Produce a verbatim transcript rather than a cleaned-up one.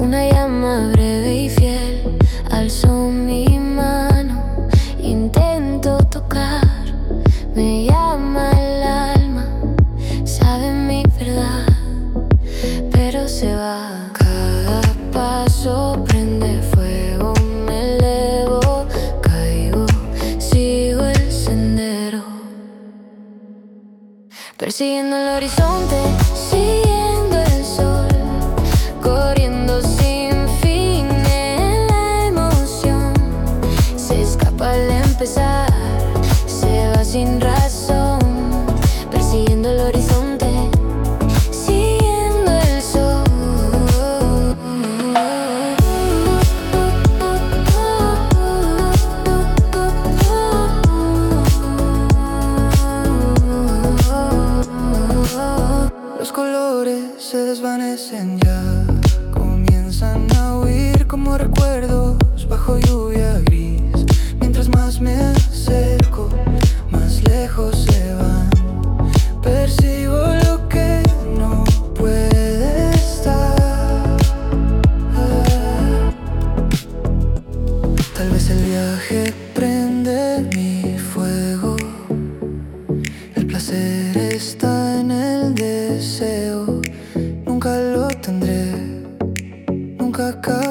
Una llama breve y fiel, alzo mi mano, intento tocar, me llama el alma, sabe mi verdad, pero se va. Cada paso prende fuego, me elevo, caigo, sigo el sendero, persiguiendo el horizonte, siguiendo el sol, corriendo sin fin en la emoción. Se escapa al empezar, se va sin razón, persiguiendo el horizonte, siguiendo el sol. Los colores se desvanecen ya, comienzan a huir como recuerdos bajo lluvia gris. Mientras más me acerco, más lejos se van. Percibo lo que no puede estar. Tal vez el viaje prende mi fuego. El placer está en el deseo. Nunca lo tendré, nunca acabaré.